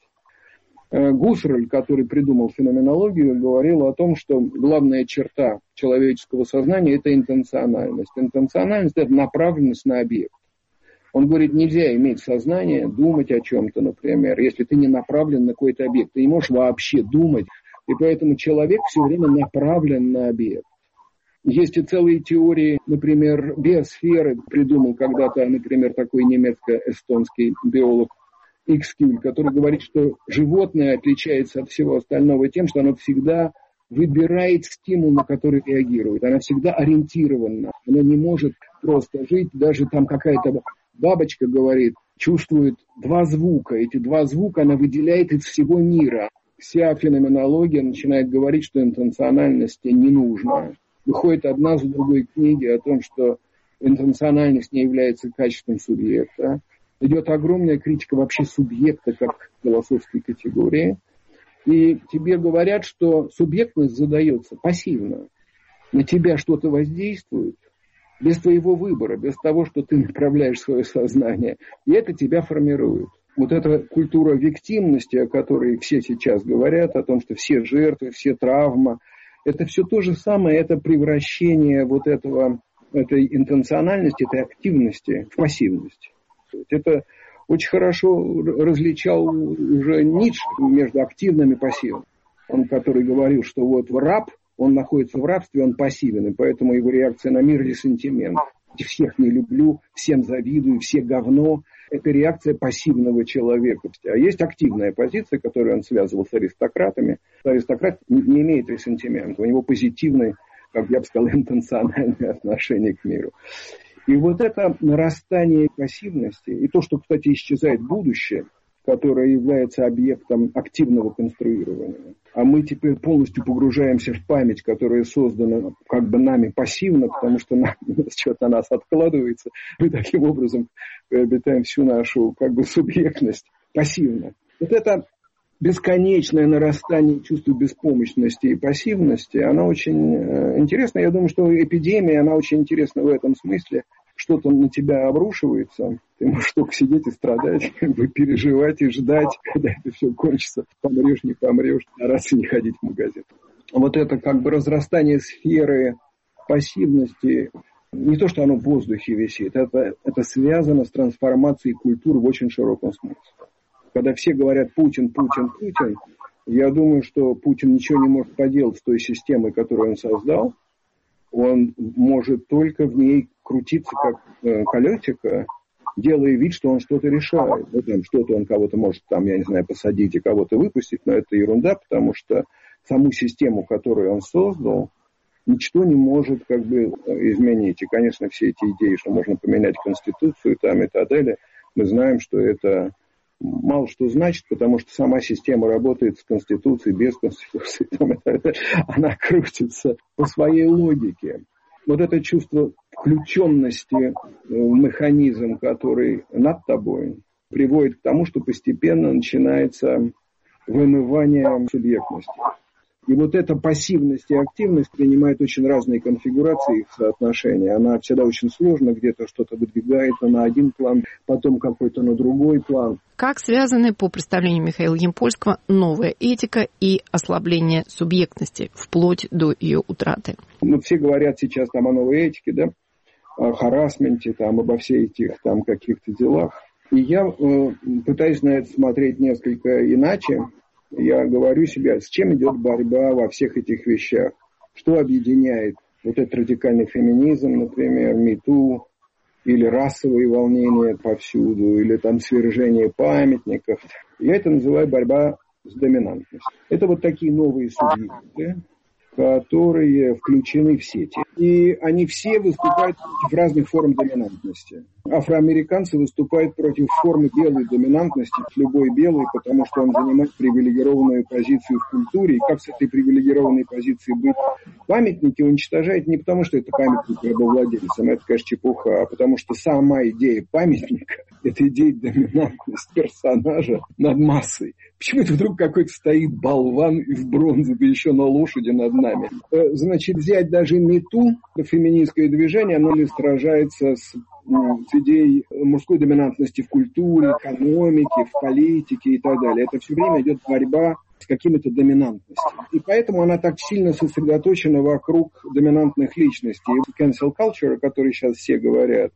Гуссерль, который придумал феноменологию, говорил о том, что главная черта человеческого сознания – это интенциональность. Интенциональность – это направленность на объект. Он говорит, нельзя иметь сознание, думать о чем-то, например, если ты не направлен на какой-то объект. Ты не можешь вообще думать, и поэтому человек все время направлен на объект. Есть и целые теории, например, биосферы. Придумал когда-то, например, такой немецко-эстонский биолог Икскюль, который говорит, что животное отличается от всего остального тем, что оно всегда выбирает стимул, на который реагирует. Она всегда ориентирована. Она не может просто жить. Даже там какая-то бабочка говорит, чувствует два звука. Эти два звука она выделяет из всего мира. Вся феноменология начинает говорить, что интенциональности не нужно. Выходит одна за другой книги о том, что интенциональность не является качеством субъекта. Идет огромная критика вообще субъекта как философской категории. И тебе говорят, что субъектность задается пассивно. На тебя что-то воздействует без твоего выбора, без того, что ты направляешь свое сознание. И это тебя формирует. Вот эта культура виктимности, о которой все сейчас говорят, о том, что все жертвы, все травмы, это все то же самое, это превращение вот этого, этой интенциональности, этой активности в пассивность. Это очень хорошо различал уже Ницше между активным и пассивным. Он, который говорил, что вот раб, он находится в рабстве, он пассивен, и поэтому его реакция на мир – ресентимент. Всех не люблю, всем завидую, все говно. Это реакция пассивного человека. А есть активная позиция, которую он связывал с аристократами. Аристократ не имеет ресентимента, у него позитивное, как я бы сказал, интенциональное отношение к миру. И вот это нарастание пассивности, и то, что, кстати, исчезает будущее, которое является объектом активного конструирования, а мы теперь полностью погружаемся в память, которая создана как бы нами пассивно, потому что нам, что-то нас откладывается, мы таким образом приобретаем всю нашу как бы субъектность пассивно. Вот это бесконечное нарастание чувства беспомощности и пассивности, она очень интересна. Я думаю, что эпидемия, она очень интересна в этом смысле. Что-то на тебя обрушивается, ты можешь только сидеть и страдать, как бы переживать и ждать, когда это все кончится. Помрешь, не помрешь, стараться не ходить в магазин. Вот это как бы разрастание сферы пассивности, не то, что оно в воздухе висит, это, это связано с трансформацией культуры в очень широком смысле. Когда все говорят Путин, Путин, Путин, я думаю, что Путин ничего не может поделать с той системой, которую он создал. Он может только в ней крутиться как э, колесико, делая вид, что он что-то решает. Ну, там, что-то он кого-то может, там, я не знаю, посадить и кого-то выпустить, но это ерунда, потому что саму систему, которую он создал, ничто не может как бы изменить. И, конечно, все эти идеи, что можно поменять Конституцию там, и так далее, мы знаем, что это мало что значит, потому что сама система работает с Конституцией, без Конституции. Там, это, она крутится по своей логике. Вот это чувство включенности в механизм, который над тобой, приводит к тому, что постепенно начинается вымывание субъектности. И вот эта пассивность и активность принимает очень разные конфигурации их соотношения. Она всегда очень сложна, где-то что-то выдвигается на один план, потом какой-то на другой план. Как связаны, по представлению Михаила Ямпольского, новая этика и ослабление субъектности, вплоть до ее утраты? Ну, все говорят сейчас там о новой этике, да, о харассменте, там, обо всех этих там каких-то делах. И я э, пытаюсь на это смотреть несколько иначе. Я говорю себе, с чем идет борьба во всех этих вещах. Что объединяет вот этот радикальный феминизм, например, MeToo, или расовые волнения повсюду, или там свержение памятников. Я это называю борьба с доминантностью. Это вот такие новые субъекты, которые включены в сети. И они все выступают против разных форм доминантности. Афроамериканцы выступают против формы белой доминантности, любой белый, потому что он занимает привилегированную позицию в культуре. И как с этой привилегированной позиции быть? Памятники уничтожают не потому, что это памятник рабовладельцам, это, конечно, чепуха, а потому что сама идея памятника – это идея доминантности персонажа над массой. Почему-то вдруг какой-то стоит болван из бронзы, да еще на лошади над нами. Значит, взять даже МИТУ, феминистское движение, оно ли сражается с, с идеей мужской доминантности в культуре, экономике, в политике и так далее. Это все время идет борьба с какими-то доминантностями. И поэтому она так сильно сосредоточена вокруг доминантных личностей. И cancel culture, о которой сейчас все говорят,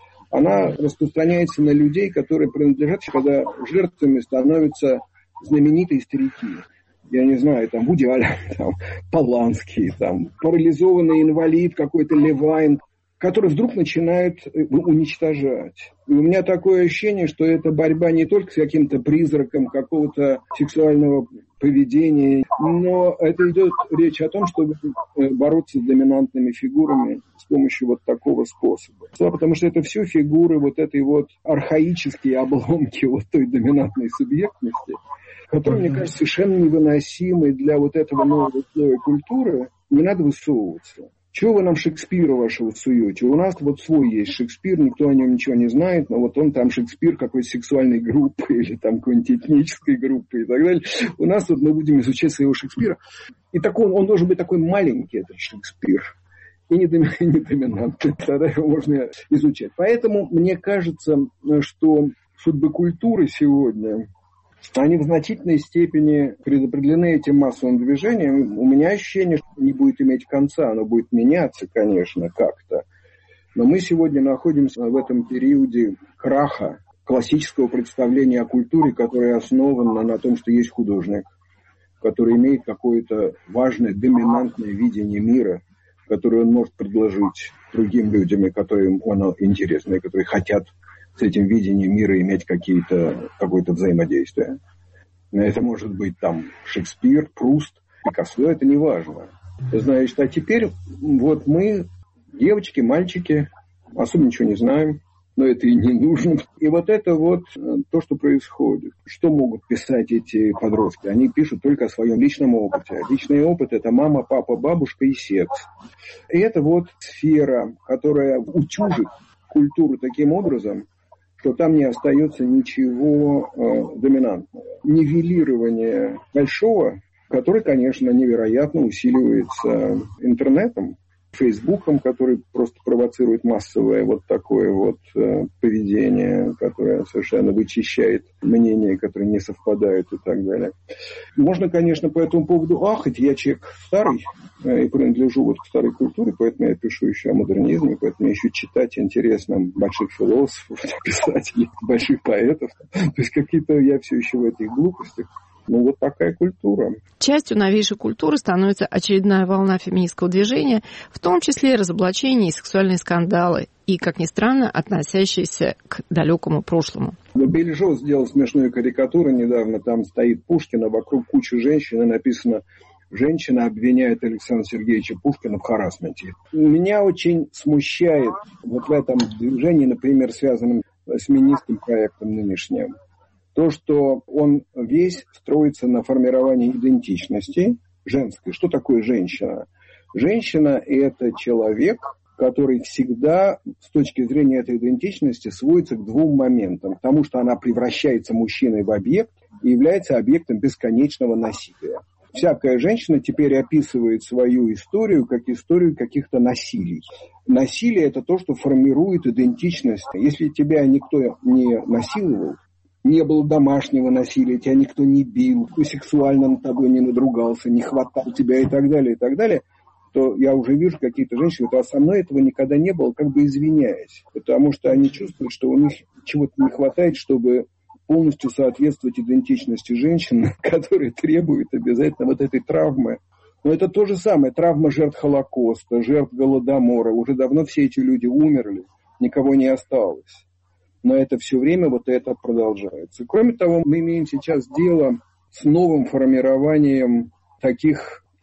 она распространяется на людей, которые принадлежат, когда жертвами становятся знаменитые старики. Я не знаю, там Вуди Аллен, там Поланский, там парализованный инвалид какой-то Левайн, который вдруг начинает уничтожать. И у меня такое ощущение, что это борьба не только с каким-то призраком какого-то сексуального поведения, но это идет речь о том, чтобы бороться с доминантными фигурами с помощью вот такого способа. Потому что это все фигуры вот этой вот архаические обломки вот той доминантной субъектности, которые, мне кажется, совершенно невыносимы для вот этого нового слоя культуры. Не надо высовываться. Чего вы нам Шекспира вашего суете? У нас вот свой есть Шекспир, никто о нем ничего не знает, но вот он там Шекспир какой-то сексуальной группы или там какой-нибудь этнической группы и так далее. У нас вот мы будем изучать своего Шекспира. И такой, он должен быть такой маленький, этот Шекспир. И не доминантный. Тогда его можно изучать. Поэтому мне кажется, что судьбы культуры сегодня, они в значительной степени предопределены этим массовым движением. У меня ощущение, что не будет иметь конца, оно будет меняться, конечно, как-то. Но мы сегодня находимся в этом периоде краха классического представления о культуре, которое основано на том, что есть художник, который имеет какое-то важное, доминантное видение мира, которое он может предложить другим людям, и которым оно интересно, и которые хотят с этим видением мира иметь какие-то, какое-то взаимодействие. Это может быть там Шекспир, Пруст, Пикассо, это не важно. Значит, а теперь вот мы, девочки, мальчики, особо ничего не знаем, но это и не нужно. И вот это вот то, что происходит. Что могут писать эти подростки? Они пишут только о своем личном опыте. Личный опыт – это мама, папа, бабушка и секс. И это вот сфера, которая утюжит культуру таким образом, что там не остается ничего э, доминантного. Нивелирование большого, который, конечно, невероятно усиливается интернетом, Фейсбуком, который просто провоцирует массовое вот такое вот э, поведение, которое совершенно вычищает мнения, которые не совпадают и так далее. Можно, конечно, по этому поводу ахать. Я человек старый э, и принадлежу вот к старой культуре, поэтому я пишу еще о модернизме, поэтому еще читать интересно больших философов, писателей, больших поэтов. То есть какие-то я все еще в этих глупостях. Ну, вот такая культура. Частью новейшей культуры становится очередная волна феминистского движения, в том числе и разоблачения и сексуальные скандалы, и, как ни странно, относящиеся к далекому прошлому. Бельжо сделал смешную карикатуру недавно. Там стоит Пушкин, а вокруг куча женщин, и написано: «Женщина обвиняет Александра Сергеевича Пушкина в харассменте». Меня очень смущает вот в этом движении, например, связанном с феминистским проектом нынешним, то, что он весь строится на формировании идентичности женской. Что такое женщина? Женщина – это человек, который всегда, с точки зрения этой идентичности, сводится к двум моментам. К тому, что она превращается мужчиной в объект и является объектом бесконечного насилия. Всякая женщина теперь описывает свою историю как историю каких-то насилий. Насилие – это то, что формирует идентичность. Если тебя никто не насиловал, не было домашнего насилия, тебя никто не бил, сексуально над тобой не надругался, не хватал тебя и так далее, и так далее, то я уже вижу какие-то женщины, а со мной этого никогда не было, как бы извиняясь. Потому что они чувствуют, что у них чего-то не хватает, чтобы полностью соответствовать идентичности женщины, которая требует обязательно вот этой травмы. Но это то же самое. Травма жертв Холокоста, жертв Голодомора. Уже давно все эти люди умерли, никого не осталось. Но это все время вот это продолжается. Кроме того, мы имеем сейчас дело с новым формированием таких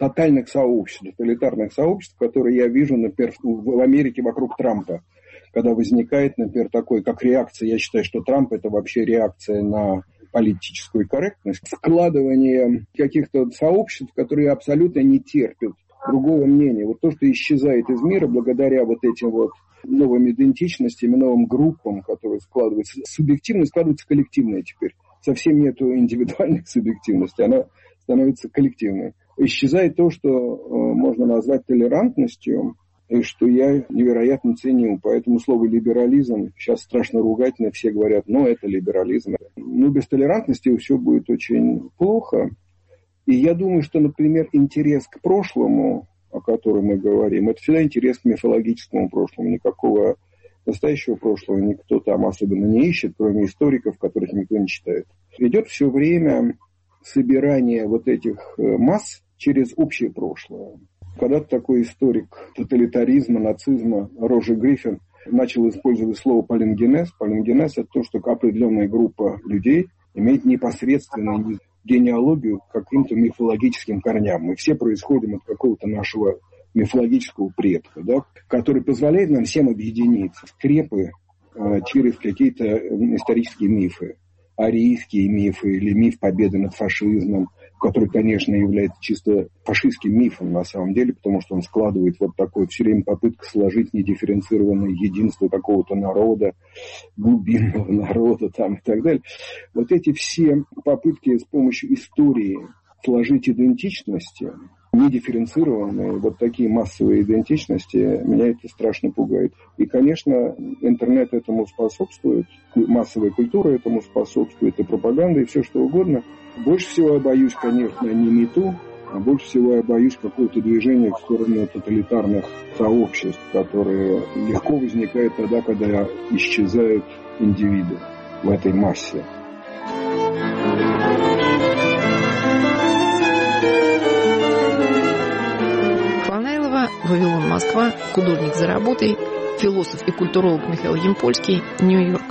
тотальных сообществ, тоталитарных сообществ, которые я вижу, например, в Америке вокруг Трампа. Когда возникает, например, такой, как реакция, я считаю, что Трамп – это вообще реакция на политическую корректность, складывание каких-то сообществ, которые абсолютно не терпят другого мнения. Вот то, что исчезает из мира благодаря вот этим вот новым идентичностям, новым группам, которые складываются. Субъективно складывается коллективное теперь. Совсем нету индивидуальной субъективности, она становится коллективной. Исчезает то, что э, можно назвать толерантностью, и что я невероятно ценю. Поэтому слово «либерализм» сейчас страшно ругательно, все говорят, ну, это либерализм. Ну, без толерантности все будет очень плохо. И я думаю, что, например, интерес к прошлому, о котором мы говорим, это всегда интерес к мифологическому прошлому. Никакого настоящего прошлого никто там особенно не ищет, кроме историков, которых никто не читает. Идет все время собирание вот этих масс через общее прошлое. Когда-то такой историк тоталитаризма, нацизма Роджер Гриффин начал использовать слово палингенез. Палингенез – это то, что определенная группа людей имеет непосредственную генеалогию к каким-то мифологическим корням. Мы все происходим от какого-то нашего мифологического предка, да, который позволяет нам всем объединиться. Скрепы э, через какие-то исторические мифы. Арийские мифы или миф победы над фашизмом, который, конечно, является чисто фашистским мифом на самом деле, потому что он складывает вот такое все время попытка сложить недифференцированное единство какого-то народа, глубинного народа там и так далее. Вот эти все попытки с помощью истории сложить идентичности, недифференцированные, вот такие массовые идентичности, меня это страшно пугает. И, конечно, интернет этому способствует, массовая культура этому способствует, и пропаганда, и все что угодно. Больше всего я боюсь, конечно, не МИТУ, а больше всего я боюсь какого-то движения в сторону тоталитарных сообществ, которые легко возникают тогда, когда исчезают индивиды в этой массе. Вавилон, Москва, художник за работой, философ и культуролог Михаил Ямпольский, Нью-Йорк.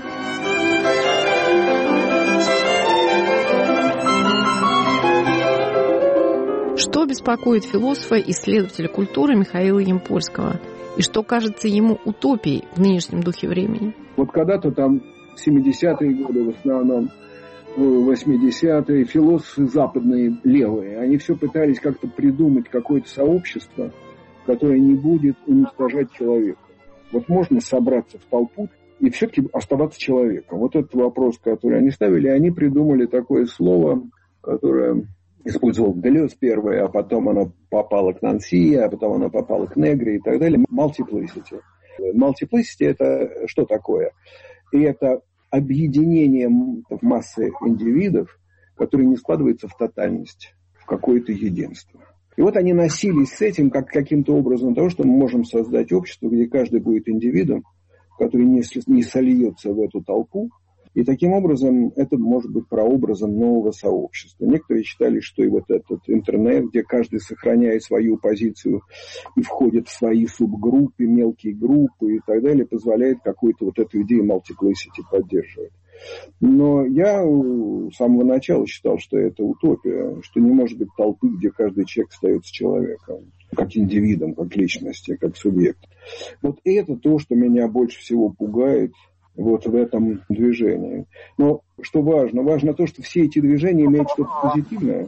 Что беспокоит философа и исследователя культуры Михаила Ямпольского? И что кажется ему утопией в нынешнем духе времени? Вот когда-то там в семидесятые годы, в основном в восьмидесятые, философы западные, левые, они все пытались как-то придумать какое-то сообщество, которое не будет уничтожать человека. Вот можно собраться в толпу и все-таки оставаться человеком. Вот этот вопрос, который они ставили, они придумали такое слово, которое использовал Делез первое, а потом оно попало к Нанси, а потом оно попало к Негри и так далее. Multiplicity. Multiplicity – это что такое? И это объединение массы индивидов, которые не складываются в тотальность, в какое-то единство. И вот они носились с этим как каким-то образом того, что мы можем создать общество, где каждый будет индивидом, который не, не сольется в эту толпу. И таким образом это может быть прообразом нового сообщества. Некоторые считали, что и вот этот интернет, где каждый сохраняет свою позицию и входит в свои субгруппы, мелкие группы и так далее, позволяет какую-то вот эту идею multiplicity поддерживать. Но я с самого начала считал, что это утопия, что не может быть толпы, где каждый человек остается человеком, как индивидом, как личностью, как субъект. Вот это то, что меня больше всего пугает вот в этом движении. Но что важно? Важно то, что все эти движения имеют что-то позитивное,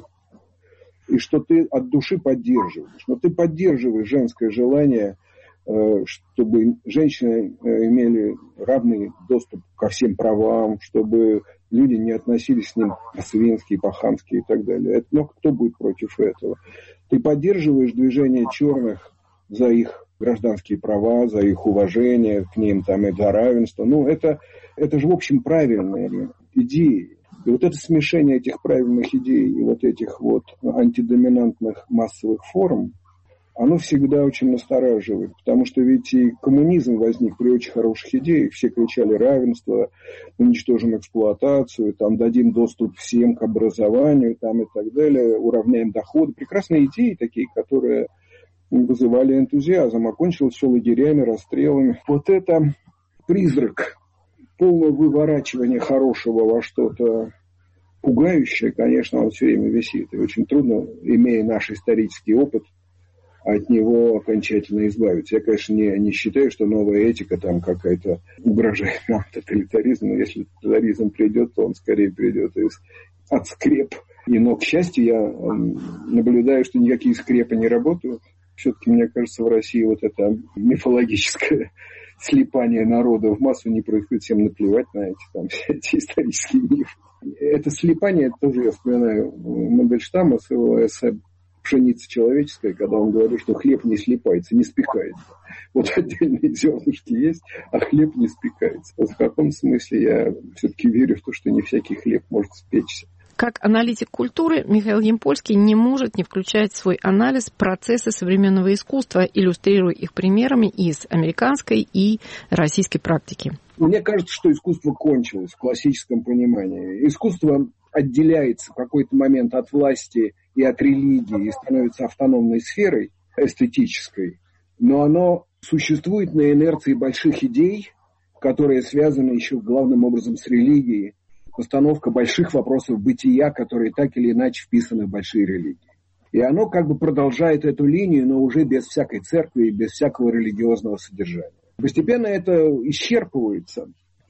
и что ты от души поддерживаешь. Но ты поддерживаешь женское желание, чтобы женщины имели равный доступ ко всем правам, чтобы люди не относились к ним по-свински, по-хамски и так далее. Но кто будет против этого? Ты поддерживаешь движение черных за их гражданские права, за их уважение к ним там, и за равенство. Ну, это, это же, в общем, правильные идеи. И вот это смешение этих правильных идей и вот этих вот антидоминантных массовых форм, оно всегда очень настораживает, потому что ведь и коммунизм возник при очень хороших идеях. Все кричали равенство, уничтожим эксплуатацию, там, дадим доступ всем к образованию там, и так далее, уравняем доходы. Прекрасные идеи такие, которые вызывали энтузиазм, а кончилось все лагерями, расстрелами. Вот это призрак полного выворачивания хорошего во что-то пугающее, конечно, он все время висит. И очень трудно, имея наш исторический опыт, от него окончательно избавиться. Я, конечно, не, не считаю, что новая этика там какая-то угрожает нам тоталитаризму. Если тоталитаризм придет, то он скорее придет из, от скреп. И, но, к счастью, я наблюдаю, что никакие скрепы не работают. Все-таки, мне кажется, в России вот это мифологическое слипание народа в массу не происходит. Всем наплевать на эти, там, все эти исторические мифы. Это слипание, это тоже я вспоминаю Мандельштама с его эссе «Пшеница человеческая», когда он говорит, что хлеб не слипается, не спекается. Вот отдельные зернышки есть, а хлеб не спекается. Вот в каком смысле я все-таки верю в то, что не всякий хлеб может спечься. Как аналитик культуры, Михаил Ямпольский не может не включать в свой анализ процессы современного искусства, иллюстрируя их примерами из американской и российской практики. Мне кажется, что искусство кончилось в классическом понимании. Искусство отделяется в какой-то момент от власти и от религии и становится автономной сферой эстетической, но оно существует на инерции больших идей, которые связаны еще главным образом с религией, постановка больших вопросов бытия, которые так или иначе вписаны в большие религии. И оно как бы продолжает эту линию, но уже без всякой церкви и без всякого религиозного содержания. Постепенно это исчерпывается.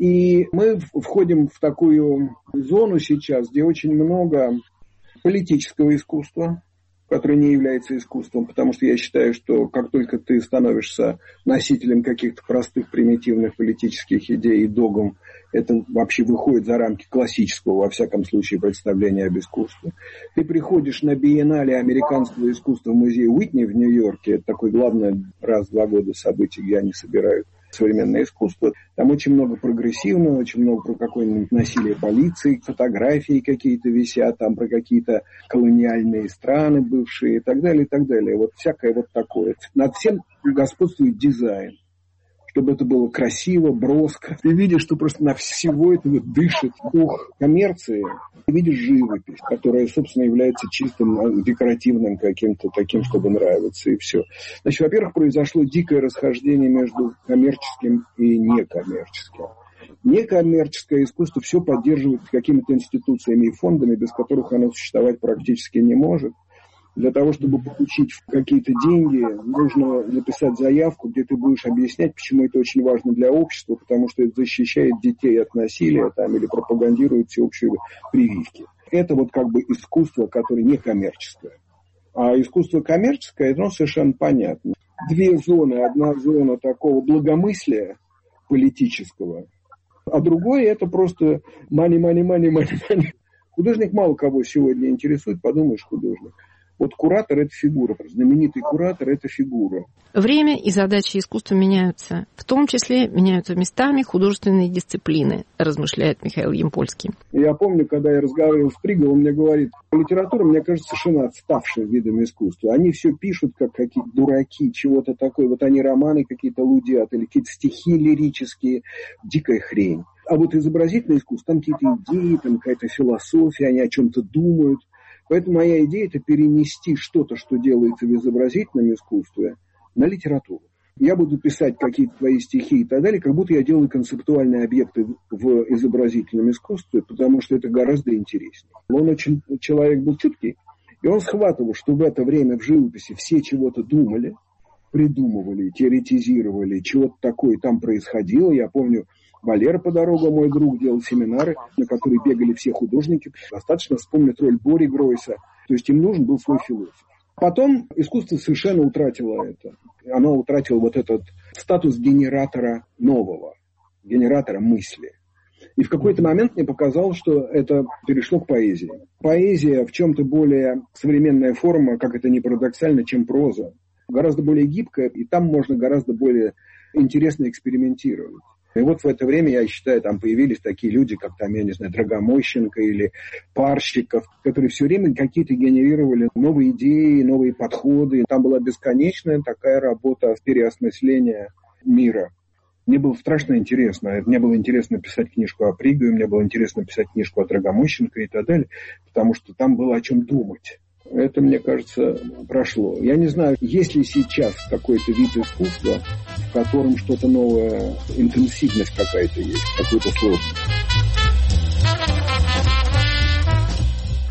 И мы входим в такую зону сейчас, где очень много политического искусства, которое не является искусством, потому что я считаю, что как только ты становишься носителем каких-то простых, примитивных политических идей и догм, это вообще выходит за рамки классического, во всяком случае, представления об искусстве. Ты приходишь на биеннале американского искусства в музее Уитни в Нью-Йорке, это такое главное раз в два года событие, где они собирают современное искусство. Там очень много прогрессивного, очень много про какое-нибудь насилие полиции, фотографии какие-то висят, там про какие-то колониальные страны бывшие и так далее, и так далее. Вот всякое вот такое. Над всем господствует дизайн. Чтобы это было красиво, броско. Ты видишь, что просто на всего этого дышит дух коммерции. Ты видишь живопись, которая, собственно, является чистым декоративным каким-то таким, чтобы нравиться, и все. Значит, во-первых, произошло дикое расхождение между коммерческим и некоммерческим. Некоммерческое искусство все поддерживает какими-то институциями и фондами, без которых оно существовать практически не может. Для того, чтобы получить какие-то деньги, нужно написать заявку, где ты будешь объяснять, почему это очень важно для общества, потому что это защищает детей от насилия там, или пропагандирует всеобщие прививки. Это вот как бы искусство, которое не коммерческое. А искусство коммерческое, оно совершенно понятно. Две зоны. Одна зона такого благомыслия политического, а другое это просто money, money, money, money, money. Художник мало кого сегодня интересует, подумаешь, художник. Вот куратор – это фигура, знаменитый куратор – это фигура. Время и задачи искусства меняются. В том числе меняются местами художественные дисциплины, размышляет Михаил Ямпольский. Я помню, когда я разговаривал с Приговым, он мне говорит, литература, мне кажется, совершенно отставшим видом искусства. Они все пишут, как какие-то дураки, чего-то такое. Вот они романы какие-то лудят или какие-то стихи лирические. Дикая хрень. А вот изобразительное искусство, там какие-то идеи, там какая-то философия, они о чем-то думают. Поэтому моя идея – это перенести что-то, что делается в изобразительном искусстве, на литературу. Я буду писать какие-то твои стихи и так далее, как будто я делаю концептуальные объекты в изобразительном искусстве, потому что это гораздо интереснее. Он очень, человек был чуткий, и он схватывал, что в это время в живописи все чего-то думали, придумывали, теоретизировали, чего-то такое там происходило. Я помню, Валера по дорогу, мой друг, делал семинары, на которые бегали все художники. Достаточно вспомнить роль Бори Гройса. То есть им нужен был свой философ. Потом искусство совершенно утратило это. Оно утратило вот этот статус генератора нового, генератора мысли. И в какой-то момент мне показалось, что это перешло к поэзии. Поэзия в чем-то более современная форма, как это ни парадоксально, чем проза. Гораздо более гибкая, и там можно гораздо более интересно экспериментировать. И вот в это время, я считаю, там появились такие люди, как там, я не знаю, Драгомощенко или Парщиков, которые все время какие-то генерировали новые идеи, новые подходы. Там была бесконечная такая работа переосмысления мира. Мне было страшно интересно. Мне было интересно писать книжку о Пригове, мне было интересно писать книжку о Драгомощенко и так далее, потому что там было о чем думать. Это, мне кажется, прошло. Я не знаю, есть ли сейчас какой-то вид искусства, в котором что-то новое, интенсивность какая-то есть, какую-то сложность.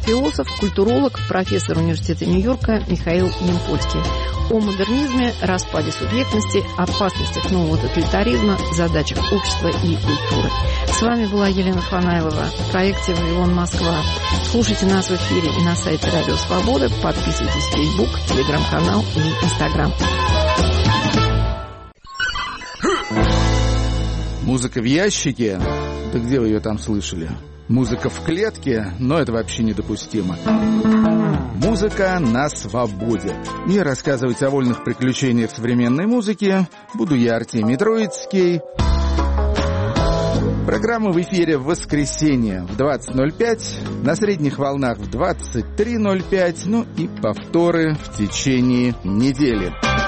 Философ, культуролог, профессор университета Нью-Йорка Михаил Ямпольский. О модернизме, распаде субъектности, опасностях нового тоталитаризма, задачах общества и культуры. С вами была Елена Фанайлова в проекте «Вавилон Москва». Слушайте нас в эфире и на сайте Радио Свобода. Подписывайтесь в Facebook, Телеграм-канал и Инстаграм. Музыка в ящике? Да где вы ее там слышали? Музыка в клетке? Но это вообще недопустимо. Музыка на свободе. И рассказывать о вольных приключениях современной музыки буду я, Артемий Троицкий. Программа в эфире в воскресенье в двадцать ноль пять, на средних волнах в двадцать три ноль пять, ну и повторы в течение недели.